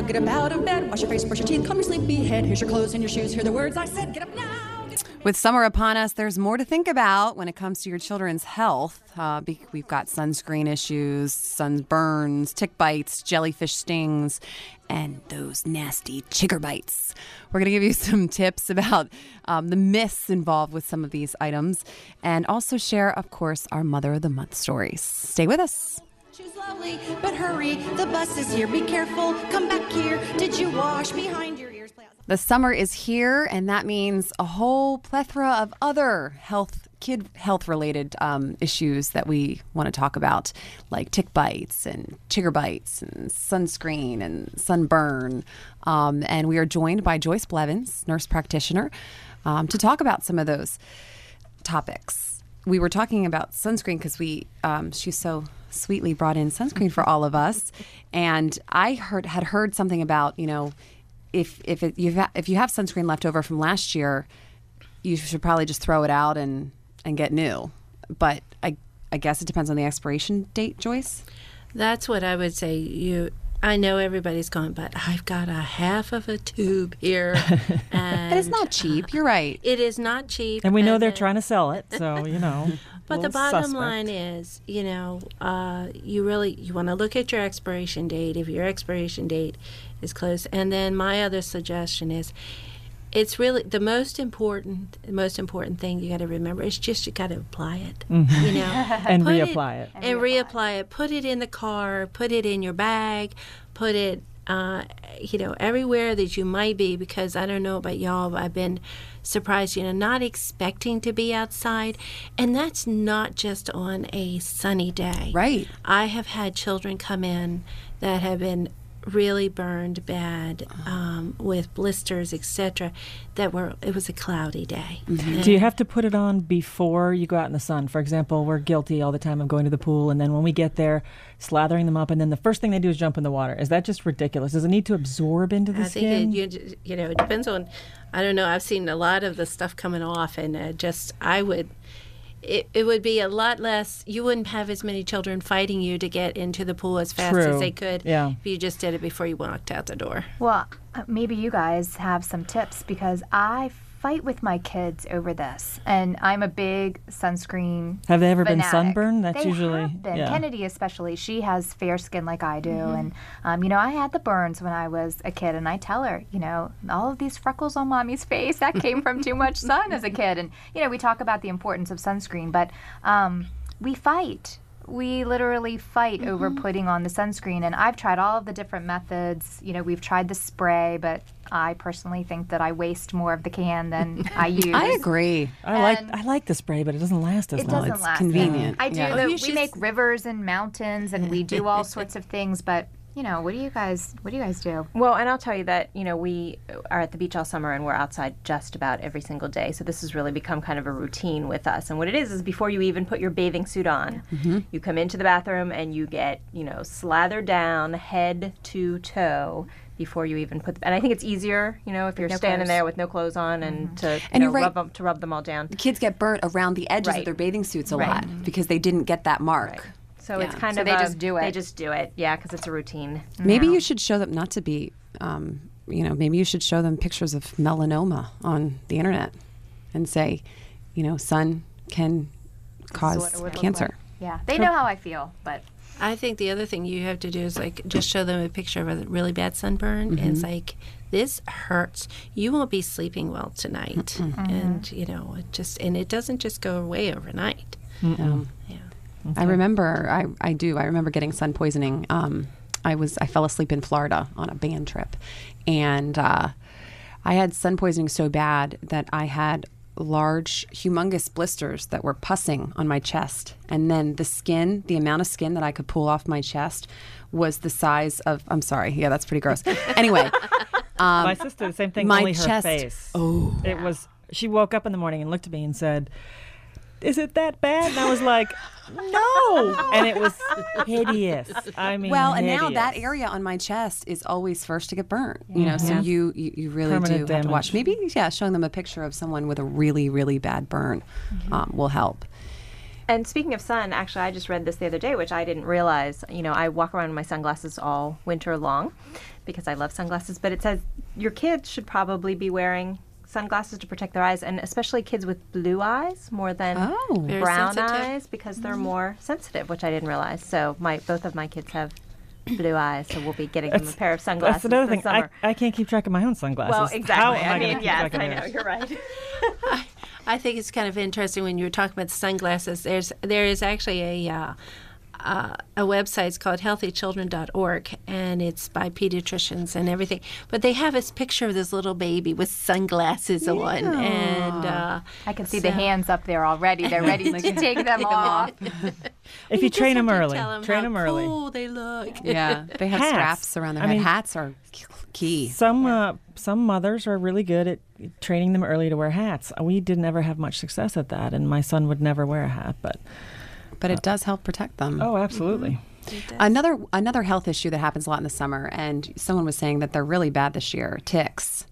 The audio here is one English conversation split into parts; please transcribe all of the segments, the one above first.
now, get up out of bed, wash your face, brush your teeth, comb your sleepy head. Here's your clothes and your shoes, hear the words I said, get up now. With summer upon us, there's more to think about when it comes to your children's health. We've got sunscreen issues, sunburns, tick bites, jellyfish stings, and those nasty chigger bites. We're going to give you some tips about the myths involved with some of these items and also share, of course, our Mother of the Month stories. Stay with us. She's lovely, but hurry, the bus is here. Be careful, come back here. Did you wash behind your ears? The summer is here, and that means a whole plethora of other kid health-related issues that we want to talk about, like tick bites and chigger bites and sunscreen and sunburn. And we are joined by Joyce Blevins, nurse practitioner, to talk about some of those topics. We were talking about sunscreen because she so sweetly brought in sunscreen for all of us, and I had heard something about, if you have sunscreen left over from last year, you should probably just throw it out and get new. But I guess it depends on the expiration date, Joyce? That's what I would say. I know everybody's going, but I've got a half of a tube here. And it's not cheap. You're right. It is not cheap. And we know they're trying to sell it, so, But the bottom line is, you want to look at your expiration date. If your expiration date is close. And then my other suggestion is, it's really the most important thing you got to remember is just you got to apply it, and reapply it. And reapply it. Put it in the car. Put it in your bag. Put it, everywhere that you might be. Because I don't know about y'all, but I've been surprised, not expecting to be outside, and that's not just on a sunny day. Right. I have had children come in that have been really burned bad with blisters, etc. It was a cloudy day. Mm-hmm. Do you have to put it on before you go out in the sun? For example, we're guilty all the time of going to the pool, and then when we get there, slathering them up, and then the first thing they do is jump in the water. Is that just ridiculous? Does it need to absorb into the skin? I think it depends on. I don't know. I've seen a lot of the stuff coming off, and It would be a lot less. You wouldn't have as many children fighting you to get into the pool as fast as they could if you just did it before you walked out the door. Well, maybe you guys have some tips because I fight with my kids over this, and I'm a big sunscreen Have they ever fanatic. been sunburned? That's they usually have been. Kennedy especially. She has fair skin like I do, and I had the burns when I was a kid, and I tell her, all of these freckles on mommy's face that came from too much sun as a kid, and we talk about the importance of sunscreen, but we fight. We literally fight over putting on the sunscreen, and I've tried all of the different methods. We've tried the spray, but I personally think that I waste more of the can than I use. I agree. I like the spray, but it doesn't last as long. It's convenient. I do. We make rivers and mountains, and we do all sorts of things, but what do you guys do? Well, and I'll tell you that, we are at the beach all summer and we're outside just about every single day. So this has really become kind of a routine with us. And what it is before you even put your bathing suit on, you come into the bathroom and you get, slathered down head to toe before you even and I think it's easier, if you're standing there with no clothes on and to rub them all down. The kids get burnt around the edges of their bathing suits a lot because they didn't get that mark. Right. So it's kind of they just do it. They just do it, because it's a routine. Maybe you should show them, not to be, maybe you should show them pictures of melanoma on the internet and say, sun can cause cancer. Yeah, they know how I feel, but I think the other thing you have to do is just show them a picture of a really bad sunburn, and it's like, this hurts. You won't be sleeping well tonight, and it doesn't just go away overnight. Yeah. Okay. I remember, I remember getting sun poisoning. I fell asleep in Florida on a band trip, and I had sun poisoning so bad that I had large, humongous blisters that were pussing on my chest. And then the amount of skin that I could pull off my chest was the size of, I'm sorry, that's pretty gross. Anyway. My sister, the same thing, my only chest, her face. Oh. She woke up in the morning and looked at me and said, "Is it that bad?" And I was like, "No." And it was hideous. I mean, and now that area on my chest is always first to get burnt. So you really Permanent do have to watch. damage. Maybe showing them a picture of someone with a really, really bad burn will help. And speaking of sun, actually, I just read this the other day, which I didn't realize. You know, I walk around in my sunglasses all winter long because I love sunglasses, but it says your kids should probably be wearing sunglasses to protect their eyes, and especially kids with blue eyes more than brown eyes, because they're more sensitive, which I didn't realize. So both of my kids have blue eyes, so we'll be getting them a pair of sunglasses. That's another thing. this summer. I can't keep track of my own sunglasses. Well, exactly. How am I mean, keep yes, track of I know. theirs? You're right. I think it's kind of interesting when you were talking about the sunglasses. There is actually a website. It's called healthychildren.org, and it's by pediatricians and everything. But they have this picture of this little baby with sunglasses on, and I can see the hands up there already. They're ready to take them off. If you train them early, train them early. Cool they look. Yeah, they have Hats. straps around their head. Hats are key. Some mothers are really good at training them early to wear hats. We didn't ever have much success at that, and my son would never wear a hat, but it does help protect them. Oh, absolutely. Another health issue that happens a lot in the summer, and someone was saying that they're really bad this year, ticks.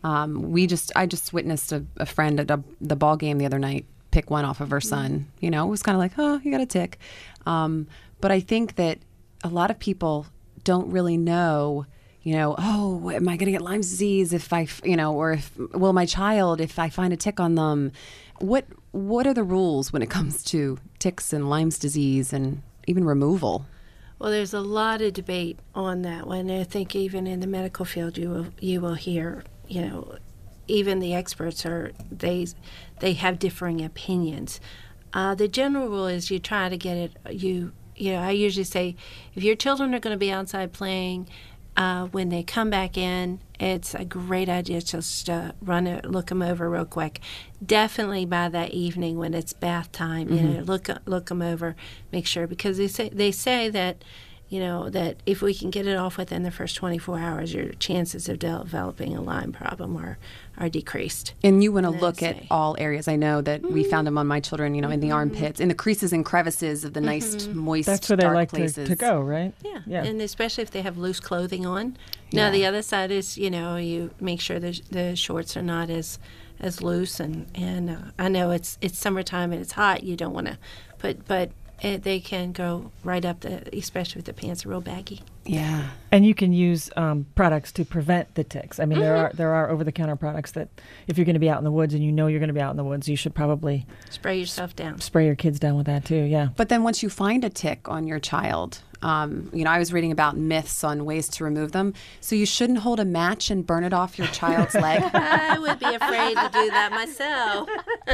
I just witnessed a friend at the ball game the other night pick one off of her son. You know, it was kind of like, oh, you got a tick. But I think that a lot of people don't really know, you know, oh, am I going to get Lyme's disease if will my child if I find a tick on them? What are the rules when it comes to ticks and Lyme's disease and even removal? Well, there's a lot of debate on that one. I think even in the medical field, you will hear, you know, even the experts they have differing opinions. The general rule is you try to get it. I usually say if your children are going to be outside playing, when they come back in, it's a great idea just to look them over real quick. Definitely by that evening when it's bath time, you know, look them over, make sure, because they say that, you know, that if we can get it off within the first 24 hours, your chances of developing a Lyme problem are decreased. And you want to look at all areas. I know that we found them on my children, you know, in the armpits, in the creases and crevices of the nice, moist, That's where they dark like places. to go, right? Yeah, and especially if they have loose clothing on. Now, the other side is, you know, you make sure the shorts are not as loose. And I know it's summertime and it's hot. You don't want to but they can go right up, especially if the pants are real baggy. Yeah. And you can use products to prevent the ticks. I mean, there are over-the-counter products that if you're going to be out in the woods and you know you're going to be out in the woods, you should probably spray yourself down. Spray your kids down with that too, yeah. But then once you find a tick on your child, you know, I was reading about myths on ways to remove them. So you shouldn't hold a match and burn it off your child's leg. I would be afraid to do that myself.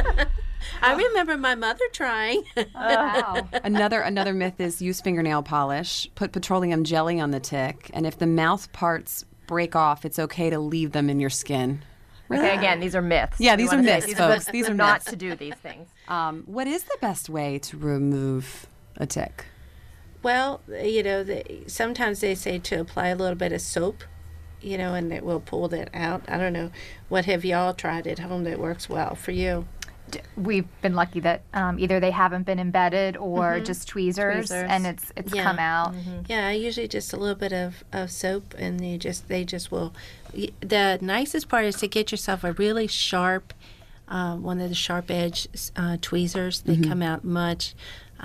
I remember my mother trying. Oh, wow. Another myth is use fingernail polish. Put petroleum jelly on the tick, and if the mouth parts break off, it's okay to leave them in your skin. Okay, again, these are myths. Yeah, these are myths, folks. These are not myths. to do these things. What is the best way to remove a tick? Well, you know, sometimes they say to apply a little bit of soap, you know, and it will pull that out. I don't know. What have y'all tried at home that works well for you? We've been lucky that either they haven't been embedded or just tweezers, and it's come out. Yeah, I usually just a little bit of soap, and they just will. The nicest part is to get yourself a really sharp, one of the sharp edge tweezers. They come out much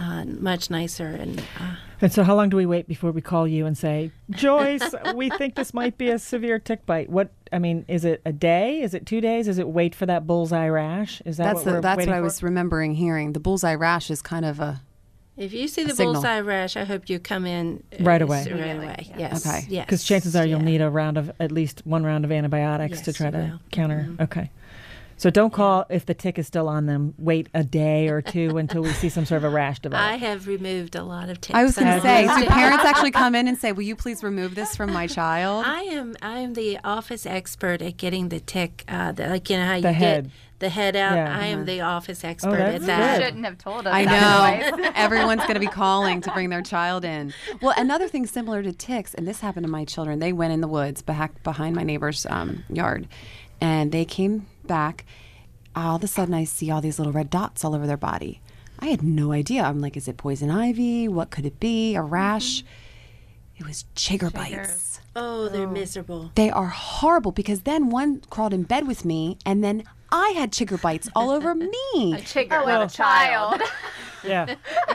nicer. And so how long do we wait before we call you and say, Joyce, we think this might be a severe tick bite? Is it a day? Is it 2 days? Is it wait for that bullseye rash? Is that that's what I was remembering hearing. The bullseye rash is kind of a If you see the signal. Bullseye rash, I hope you come in right away. Right away. Yes. Okay. Yes. Because chances are you'll need at least one round of antibiotics to try to counter. Okay. So don't call if the tick is still on them. Wait a day or two until we see some sort of a rash develop. I have removed a lot of ticks. I was going to say, do parents actually come in and say, will you please remove this from my child? I am the office expert at getting the tick, like, you know, how you head. get the head out. Yeah. I am the office expert that's at that. good. You shouldn't have told us. I that, know. Joyce. Everyone's going to be calling to bring their child in. Well, another thing similar to ticks, and this happened to my children, they went in the woods behind my neighbor's yard, and they came back. All of a sudden, I see all these little red dots all over their body. I had no idea. I'm like, is it poison ivy? What could it be? A rash? It was chigger bites. Oh, they're miserable. They are horrible because then one crawled in bed with me, and then I had chigger bites all over me. A chigger, not a child. Yeah.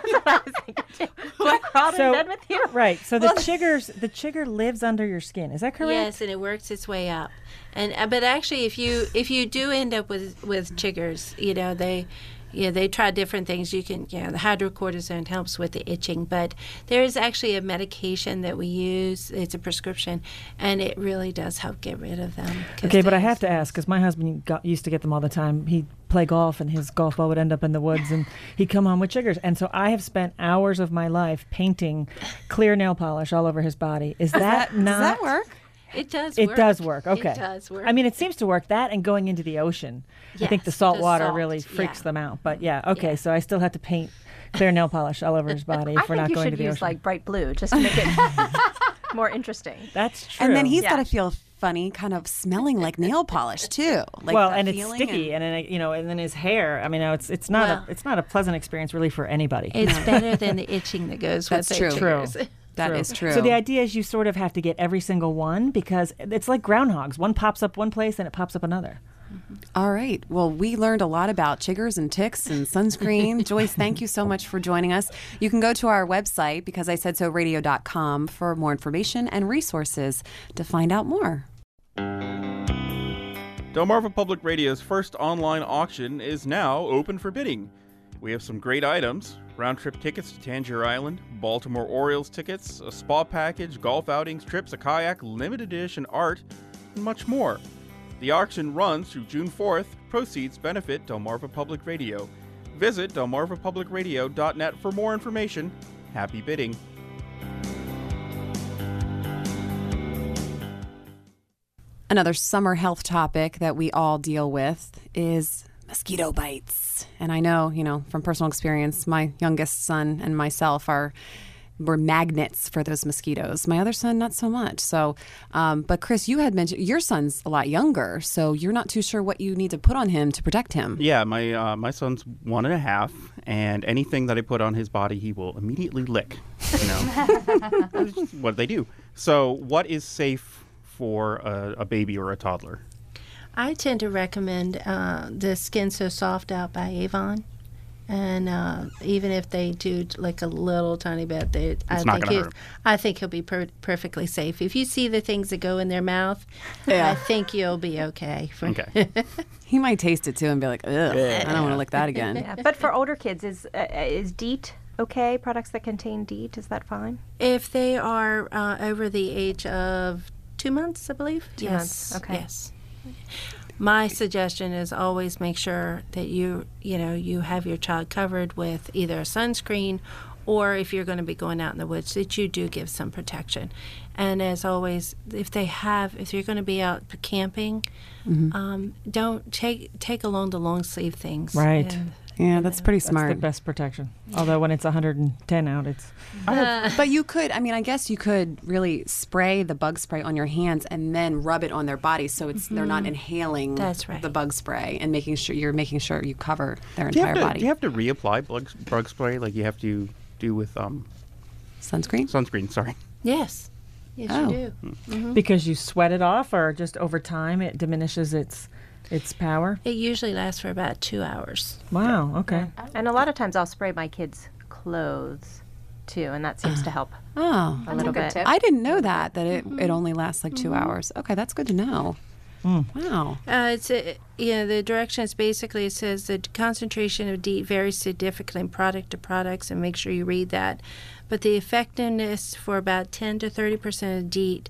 I crawled in bed with you. Right. So the chigger lives under your skin. Is that correct? Yes, and it works its way up. And but actually, if you do end up with chiggers, they try different things. You can, the hydrocortisone helps with the itching, but there is actually a medication that we use. It's a prescription, and it really does help get rid of them. Okay, but I have to ask, because my husband used to get them all the time. He'd play golf, and his golf ball would end up in the woods, and he'd come home with chiggers. And so I have spent hours of my life painting clear nail polish all over his body. Does that work? It does work. It does work. Okay. It does work. I mean, it seems to work. That and going into the ocean. I think the salt water really freaks them out. But okay, so I still have to paint clear nail polish all over his body if we're not going to the ocean. I think you should use like bright blue just to make it more interesting. That's true. And then he's got to feel funny, kind of smelling like nail polish too. Like and it's sticky, and then his hair. I mean, it's not a pleasant experience really for anybody. It's better than the itching that goes with it. That's true. That True. is true. So the idea is you sort of have to get every single one because it's like groundhogs. One pops up one place and it pops up another. All right. Well, we learned a lot about chiggers and ticks and sunscreen. Joyce, thank you so much for joining us. You can go to our website, BecauseISaidSoRadio.com, for more information and resources to find out more. Delmarva Public Radio's first online auction is now open for bidding. We have some great items: round-trip tickets to Tangier Island, Baltimore Orioles tickets, a spa package, golf outings, trips, a kayak, limited edition art, and much more. The auction runs through June 4th. Proceeds benefit Delmarva Public Radio. Visit delmarvapublicradio.net for more information. Happy bidding. Another summer health topic that we all deal with is mosquito bites. And I know, from personal experience, my youngest son and myself we're magnets for those mosquitoes. My other son, not so much. So, but Chris, you had mentioned your son's a lot younger, so you're not too sure what you need to put on him to protect him. Yeah, my son's 1.5, and anything that I put on his body, he will immediately lick. That's just what they do. So, what is safe for a baby or a toddler? I tend to recommend the Skin So Soft out by Avon. And even if they do like a little tiny bit, I think he'll be perfectly safe. If you see the things that go in their mouth, I think you'll be okay. Okay. He might taste it too and be like, ugh, I don't want to lick that again. Yeah. But for older kids, is DEET okay? Products that contain DEET, is that fine? If they are over the age of 2 months, I believe. 2 months. Okay. Yes. My suggestion is always make sure that you have your child covered with either a sunscreen, or if you're going to be going out in the woods, that you do give some protection. And as always, if you're going to be out camping, don't take along the long sleeve things. Right. Yeah, that's pretty smart. That's the best protection. Although when it's 110 out, it's... But you could, I guess you could really spray the bug spray on your hands and then rub it on their bodies so they're not inhaling the bug spray, and making sure you cover their entire body. Do you have to reapply bug spray like you have to do with sunscreen? Sunscreen, sorry. Yes. Yes, you do. Mm-hmm. Because you sweat it off, or just over time it diminishes its power? It usually lasts for about 2 hours. Wow, okay. And a lot of times I'll spray my kids' clothes too, and that seems to help a little bit. Tip. I didn't know that it only lasts like 2 hours. Okay, that's good to know. Wow. The directions basically, it says the concentration of DEET varies significantly from product to products, and make sure you read that. But the effectiveness for about 10 to 30% of DEET,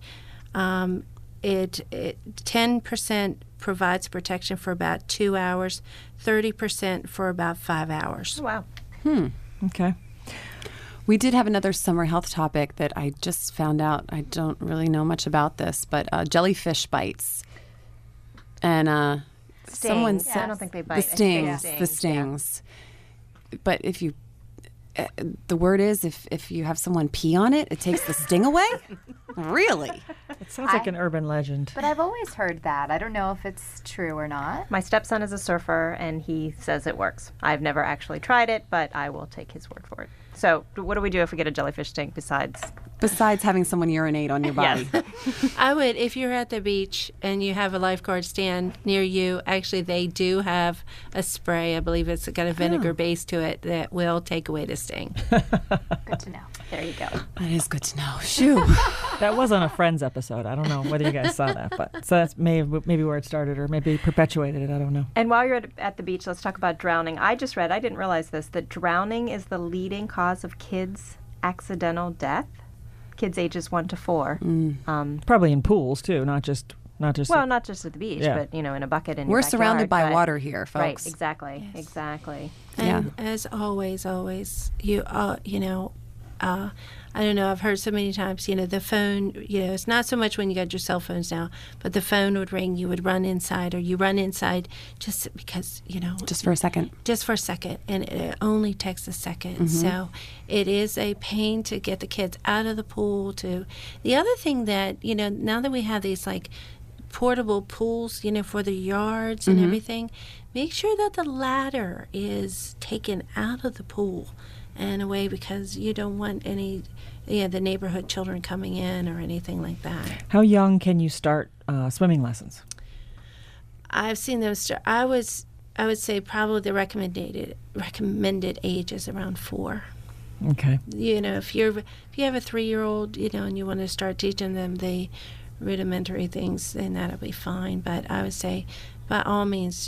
10% provides protection for about 2 hours, 30% for about 5 hours. Oh, wow. Okay. We did have another summer health topic that I just found out. I don't really know much about this, but jellyfish bites. And someone said I don't think they bite. The stings. But if you, the word is if you have someone pee on it, it takes the sting away? Really? It sounds like an urban legend. But I've always heard that. I don't know if it's true or not. My stepson is a surfer, and he says it works. I've never actually tried it, but I will take his word for it. So what do we do if we get a jellyfish sting besides Besides having someone urinate on your body. I would, if you're at the beach and you have a lifeguard stand near you, actually they do have a spray. I believe it's got a vinegar base to it that will take away the sting. Good to know. There you go. That is good to know. Shoo. That was on a Friends episode. I don't know whether you guys saw that, but so that's maybe where it started or maybe perpetuated it. I don't know. And while you're at the beach, let's talk about drowning. I just read, I didn't realize this, that drowning is the leading cause of kids' accidental death. Kids ages 1 to 4. Probably in pools too, not just. Well, not just at the beach, but in a bucket in We're your surrounded by backyard, water here, folks. Right, exactly. And as always, I don't know, I've heard so many times, the phone, it's not so much when you got your cell phones now, but the phone would ring, you would run inside, or you run inside just because, Just for a second. Just for a second, and it only takes a second. So it is a pain to get the kids out of the pool. The other thing that, now that we have these, like, portable pools, for the yards and everything, make sure that the ladder is taken out of the pool and away, because you don't want any the neighborhood children coming in or anything like that. How young can you start swimming lessons? I've seen them start. I would say probably the recommended age is around 4. Okay. If you have a 3-year-old, and you want to start teaching them the rudimentary things, then that'll be fine. But I would say, by all means,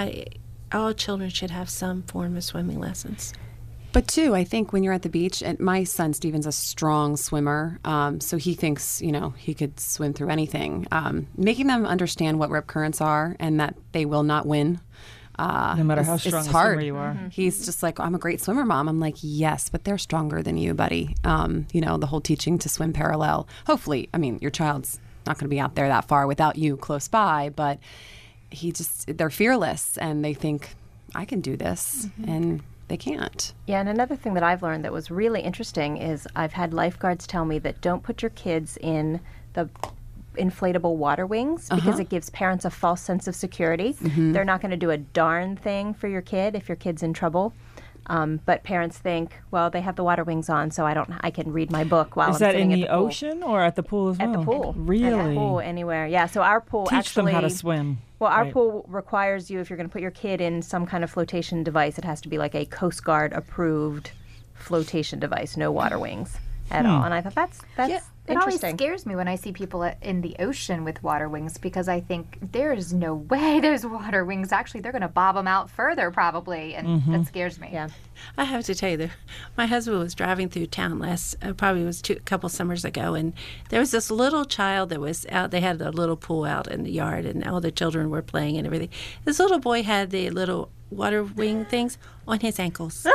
all children should have some form of swimming lessons. But too, I think when you're at the beach, and my son Steven's a strong swimmer, so he thinks, he could swim through anything. Making them understand what rip currents are and that they will not win. No matter how strong a swimmer you are. He's just like, I'm a great swimmer, Mom. I'm like, yes, but they're stronger than you, buddy. The whole teaching to swim parallel. Hopefully, your child's not going to be out there that far without you close by, but they're fearless and they think, I can do this. And they can't. Yeah, and another thing that I've learned that was really interesting is I've had lifeguards tell me that don't put your kids in the inflatable water wings because it gives parents a false sense of security. They're not going to do a darn thing for your kid if your kid's in trouble. But parents think, well, they have the water wings on, so I can read my book while I'm sitting at the pool. Is that in the ocean or at the pool as well? At the pool. Really? At the pool, anywhere. Yeah, so our pool Teach them how to swim. Well, our pool requires you, if you're going to put your kid in some kind of flotation device, it has to be like a Coast Guard approved flotation device, no water wings at all. And I thought that's it always interesting. Scares me when I see people in the ocean with water wings, because I think there is no way there's water wings. Actually, they're going to bob them out further probably, and that scares me. Yeah. I have to tell you, my husband was driving through town probably was a couple summers ago, and there was this little child that was out. They had a little pool out in the yard, and all the children were playing and everything. This little boy had the little water wing things on his ankles.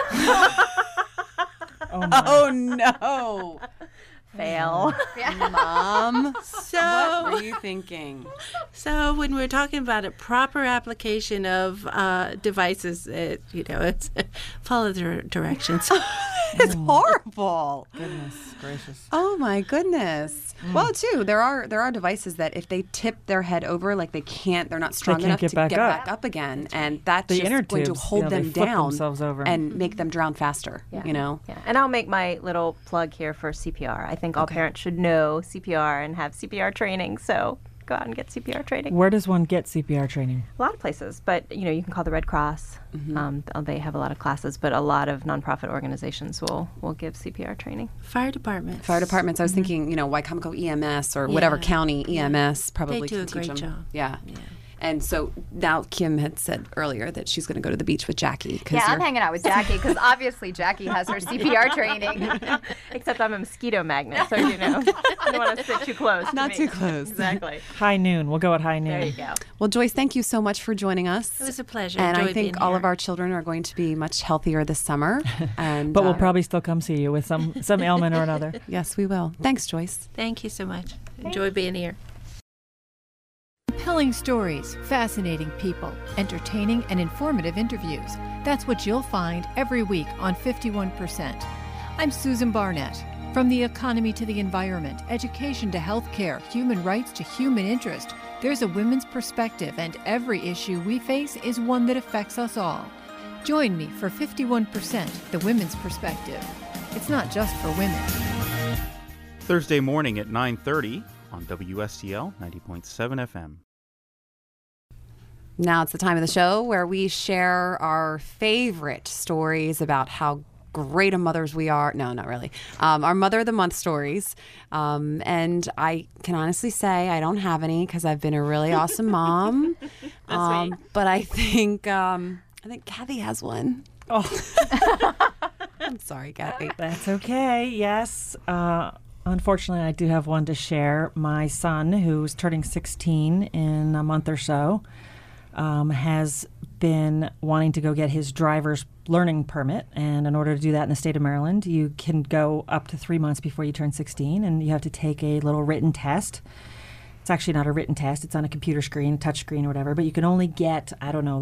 Oh no. Fail. Mom, what were you thinking? So when we're talking about a proper application of devices, it's follow the directions. It's horrible. Goodness gracious. Oh my goodness. Well, too, there are devices that if they tip their head over, like they're not strong enough to get back up again, and that's the just going to hold them down themselves over and make them drown faster. Yeah. Yeah. And I'll make my little plug here for CPR. I think all parents should know CPR and have CPR training. So go out and get CPR training. Where does one get CPR training? A lot of places, but you can call the Red Cross. They have a lot of classes, but a lot of nonprofit organizations will give CPR training. Fire departments. I was thinking, Wycomico EMS or whatever county EMS probably they do can a teach great them. job. Yeah. And so now Kim had said earlier that she's going to go to the beach with Jackie. Yeah, I'm hanging out with Jackie because obviously Jackie has her CPR training. Except I'm a mosquito magnet, so I don't want to sit too close. Not too close. Exactly. High noon. We'll go at high noon. There you go. Well, Joyce, thank you so much for joining us. It was a pleasure. And Enjoyed I think being all here. of our children are going to be much healthier this summer. And But we'll probably still come see you with some ailment or another. Yes, we will. Thanks, Joyce. Thank you so much. Enjoy being here. Compelling stories, fascinating people, entertaining and informative interviews. That's what you'll find every week on 51%. I'm Susan Barnett. From the economy to the environment, education to healthcare, human rights to human interest, there's a women's perspective, and every issue we face is one that affects us all. Join me for 51%, the women's perspective. It's not just for women. Thursday morning at 9:30 on WSTL 90.7 FM. Now it's the time of the show where we share our favorite stories about how great of mothers we are. No, not really. Our Mother of the Month stories. And I can honestly say I don't have any because I've been a really awesome mom. But I think Kathy has one. Oh, I'm sorry, Kathy. that's okay. Yes. Unfortunately, I do have one to share. My son, who's turning 16 in a month or so, has been wanting to go get his driver's learning permit. And in order to do that in the state of Maryland, you can go up to 3 months before you turn 16, and you have to take a little written test. It's actually not a written test. It's on a computer screen, touch screen or whatever, but you can only get,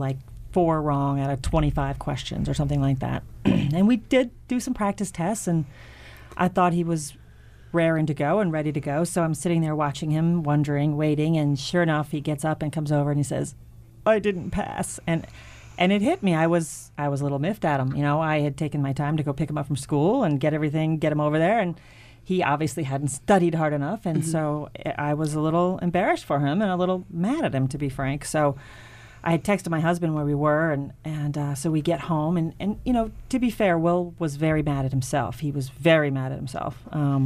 4 wrong out of 25 questions or something like that. And we did do some practice tests, and I thought he was raring to go and ready to go. So I'm sitting there watching him, wondering, waiting, and sure enough, he gets up and comes over and he says, "I didn't pass." And it hit me. I was a little miffed at him. I had taken my time to go pick him up from school and get him over there, and he obviously hadn't studied hard enough, and so I was a little embarrassed for him and a little mad at him, to be frank. So I had texted my husband where we were, and so we get home, and to be fair, Will was very mad at himself. He was very mad at himself.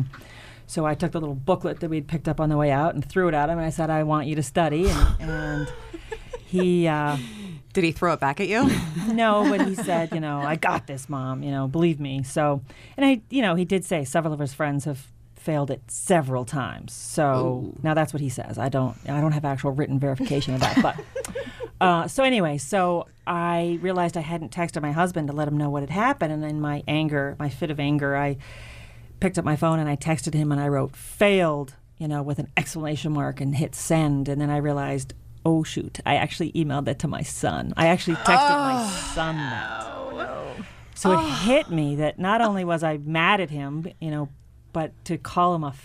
So I took the little booklet that we'd picked up on the way out and threw it at him, and I said, "I want you to study," and he... Did he throw it back at you? No, but he said, "I got this, Mom, believe me." So, and he did say several of his friends have failed it several times. So now that's what he says. I don't have actual written verification of that, but so anyway, so I realized I hadn't texted my husband to let him know what had happened, and in my fit of anger, I picked up my phone and I texted him and I wrote "failed," with an exclamation mark, and hit send, and then I realized, oh shoot, I actually emailed that to my son. I actually texted my son that. So it hit me that not only was I mad at him, but to call him a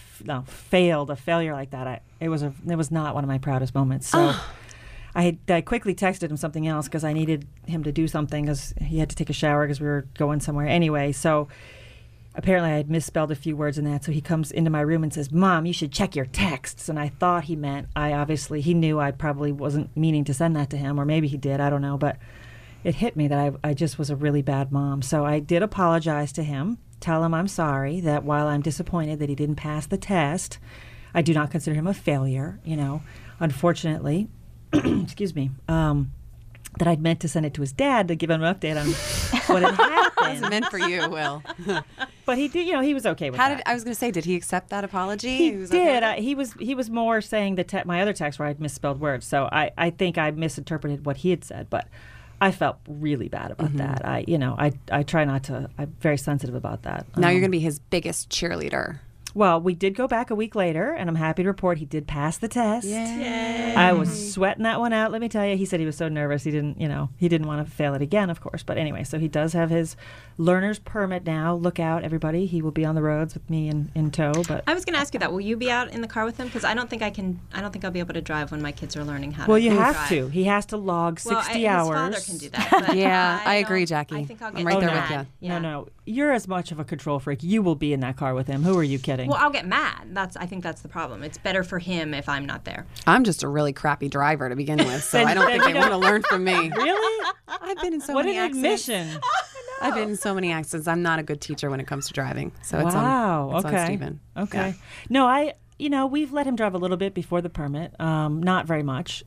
failure like that, it was not one of my proudest moments. So I quickly texted him something else because I needed him to do something because he had to take a shower because we were going somewhere anyway. So apparently I had misspelled a few words in that, so he comes into my room and says, "Mom, you should check your texts." And I thought he meant he knew I probably wasn't meaning to send that to him, or maybe he did, I don't know, but it hit me that I just was a really bad mom. So I did apologize to him, tell him I'm sorry, that while I'm disappointed that he didn't pass the test, I do not consider him a failure, unfortunately, excuse me, that I'd meant to send it to his dad to give him an update on what had happened. It was meant for you, Will. But he did, he was okay with that. I was going to say, did he accept that apology? He did. Okay? He was more saying my other text where I'd misspelled words. So I think I misinterpreted what he had said, but I felt really bad about that. I try not to. I'm very sensitive about that. Now you're going to be his biggest cheerleader. Well, we did go back a week later, and I'm happy to report he did pass the test. Yay. I was sweating that one out, let me tell you. He said he was so nervous he didn't want to fail it again, of course. But anyway, so he does have his learner's permit now. Look out, everybody. He will be on the roads with me in tow. But I was going to ask you that. Will you be out in the car with him? Because I don't think I'll be able to drive when my kids are learning how to drive. Well, you have to. He has to log 60 hours. His father can do that. But yeah, I agree, Jackie. I think I'll get I'm right there mad. with you. Yeah. No. You're as much of a control freak. You will be in that car with him. Who are you kidding? Well, I'll get mad. I think that's the problem. It's better for him if I'm not there. I'm just a really crappy driver to begin with, so I don't think they want to learn from me. Really? I've been in so many accidents. What an admission. I've been in so many accidents. I'm not a good teacher when it comes to driving. So it's on Stephen. Okay. Yeah. No, we've let him drive a little bit before the permit. Not very much.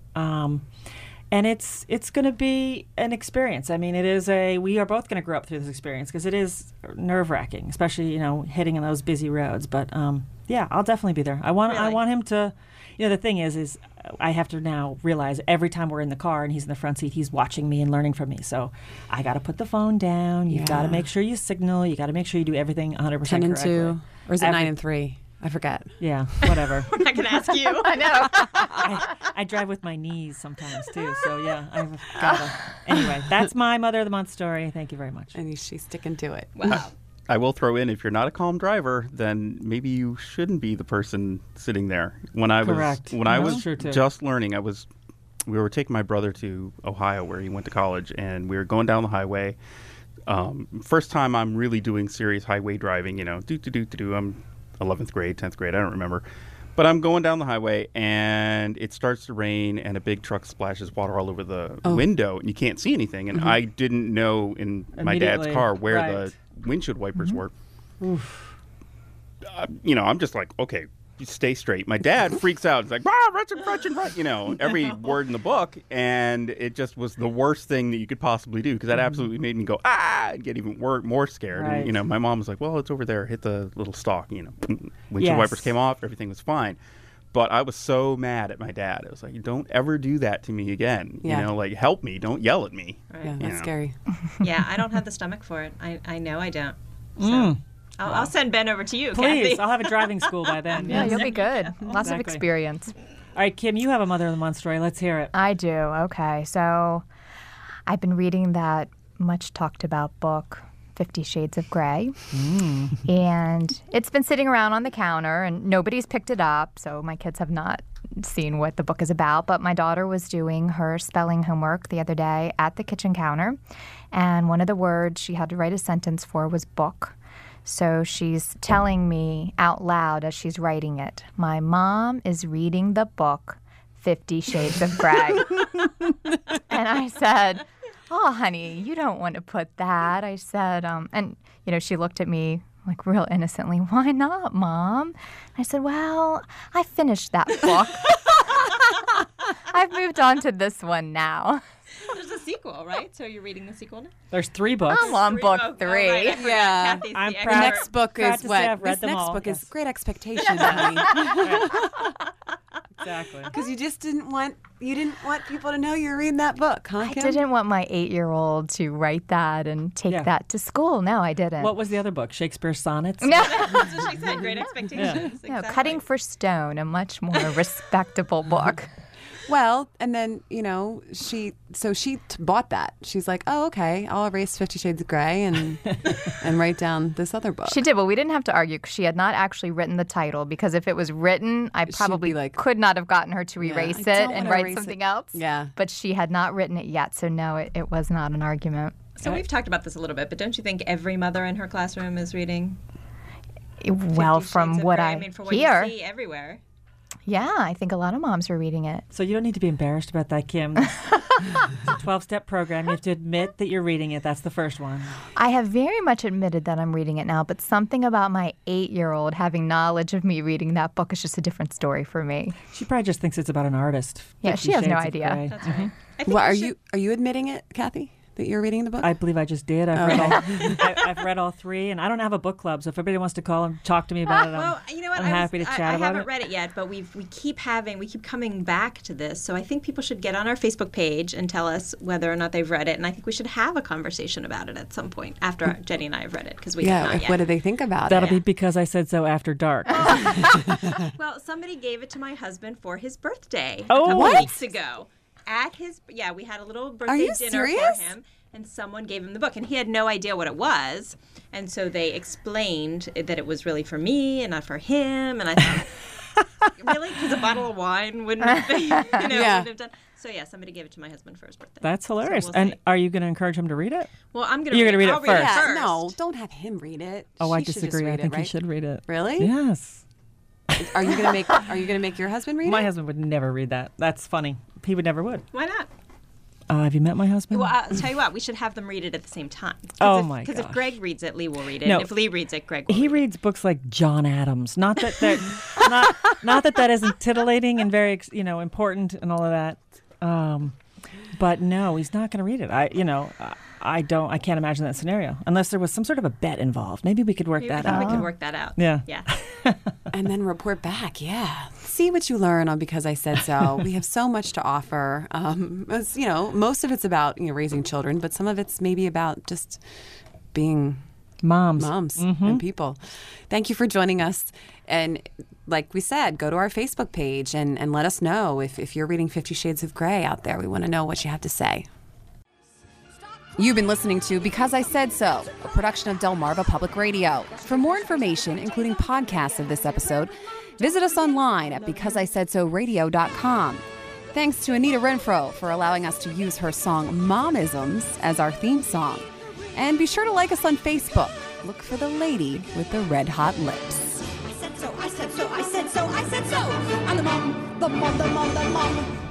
And it's going to be an experience. I mean, we are both going to grow up through this experience because it is nerve-wracking, especially, hitting on those busy roads. But yeah, I'll definitely be there. I want him to, the thing is I have to now realize every time we're in the car and he's in the front seat, he's watching me and learning from me. So I got to put the phone down. You got to make sure you signal. You got to make sure you do everything 100% 10 and correctly. 2, or is it 9 and 3? I forget. Yeah, whatever. We're not going to ask you. I know. I drive with my knees sometimes, too. So, yeah, I've got to. Anyway, that's my Mother of the Month story. Thank you very much. And she's sticking to it. Wow. I will throw in, if you're not a calm driver, then maybe you shouldn't be the person sitting there. When I was just learning, we were taking my brother to Ohio where he went to college, and we were going down the highway. First time I'm really doing serious highway driving, I'm 11th grade, 10th grade, I don't remember. But I'm going down the highway, and it starts to rain, and a big truck splashes water all over the window, and you can't see anything. And I didn't know in my dad's car where the windshield wipers were. I'm just like, okay, you stay straight. My dad freaks out. He's like, Richard, every word in the book. And it just was the worst thing that you could possibly do, because that absolutely made me go, and get even more scared. Right. And, my mom was like, well, it's over there. Hit the little stalk. Windshield wipers came off. Everything was fine. But I was so mad at my dad. It was like, don't ever do that to me again. Yeah. Help me. Don't yell at me. Right. Yeah, that's scary. Yeah, I don't have the stomach for it. I know I don't. So. I'll send Ben over to you, Please, Kathy. I'll have a driving school by then. Yeah, you'll be good. Lots of Exactly. experience. All right, Kim, you have a Mother of the Month story. Let's hear it. I do. Okay. So I've been reading that much talked about book, 50 Shades of Grey. And it's been sitting around on the counter, and nobody's picked it up. So my kids have not seen what the book is about. But my daughter was doing her spelling homework the other day at the kitchen counter. And one of the words she had to write a sentence for was book. So she's telling me out loud as she's writing it, my mom is reading the book 50 Shades of Grey. And I said, oh, honey, you don't want to put that. I said, and, she looked at me like real innocently. Why not, Mom? I said, well, I finished that book. I've moved on to this one now. There's a sequel, right? So you're reading the sequel now? There's 3 books. I'm on book 3. Right. I forgot. Yeah. Kathy's I'm the proud. The expert. next book Proud is to say what? I've read This them next all, book yes. is Great Expectations, honey. Exactly. Because you just didn't want people to know you were reading that book, huh, I Kim? didn't want my 8-year-old to write that and take that to school. No, I didn't. What was the other book? Shakespeare's Sonnets? No. That's what she said. Great expectations. No, Exactly. Cutting for Stone, a much more respectable book. Well, and then, she bought that. She's like, oh, okay, I'll erase 50 Shades of Grey and write down this other book. She did, but we didn't have to argue because she had not actually written the title, because if it was written, I probably could not have gotten her to erase it don't and wanna write erase something it. else. Yeah. But she had not written it yet, so no, it was not an argument. So we've talked about this a little bit, but don't you think every mother in her classroom is reading Well, 50 from Shades of what Grey? I I mean, for what hear, you see everywhere. yeah, I think a lot of moms are reading it. So you don't need to be embarrassed about that, Kim. It's a 12-step program. You have to admit that you're reading it. That's the first one. I have very much admitted that I'm reading it now, but something about my 8-year-old having knowledge of me reading that book is just a different story for me. She probably just thinks it's about an artist. Yeah, 50 she has no Shades of idea. Grey. That's right. I think Well, we should- are you admitting it, Kathy, that you're reading the book? I believe I just did. I've read all 3, and I don't have a book club, so if everybody wants to call and talk to me about it, Well, you know what? I'm happy to chat I about haven't it. read it yet, but we keep coming back to this. So I think people should get on our Facebook page and tell us whether or not they've read it. And I think we should have a conversation about it at some point after Jenny and I have read it, because we have not yet. What do they think about That'll it? be because I said so after dark. Well, somebody gave it to my husband for his birthday Oh, a couple what? weeks ago. We had a little Are birthday you dinner serious? for him, and someone gave him the book, and he had no idea what it was. And so they explained that it was really for me and not for him. And I thought, really? Because a bottle of wine wouldn't have been, wouldn't have done. So yeah, somebody gave it to my husband for his birthday. That's hilarious. So we'll and see. are you going to encourage him to read it? Well, I'm gonna. You're gonna read it I'll first. Yeah, first. no, don't have him read it. Oh, I She should just disagree. read I think it, he right? should read it. Really? Yes. Are you gonna make your husband read My it? husband would never read that. That's funny. He would never would. Why not? Have you met my husband? Well, I'll tell you what. We should have them read it at the same time. Oh, my Because if gosh. Greg reads it, Lee will read it. No. And if Lee reads it, Greg will He read it. reads books like John Adams. Not that not that isn't titillating and very important and all of that. But no, he's not going to read it. I can't imagine that scenario unless there was some sort of a bet involved. Maybe we could work that out. We could work that out. Yeah. Yeah. And then report back. Yeah. See what you learn on Because I Said So. We have so much to offer. Most of it's about raising children, but some of it's maybe about just being Moms. and people. Thank you for joining us. And like we said, go to our Facebook page and let us know if you're reading 50 Shades of Grey out there. We want to know what you have to say. You've been listening to Because I Said So, a production of Delmarva Public Radio. For more information, including podcasts of this episode, visit us online at BecauseISaidSoRadio.com. Thanks to Anita Renfro for allowing us to use her song Momisms as our theme song. And be sure to like us on Facebook. Look for the lady with the red hot lips. I said The mom, the mom, the mom.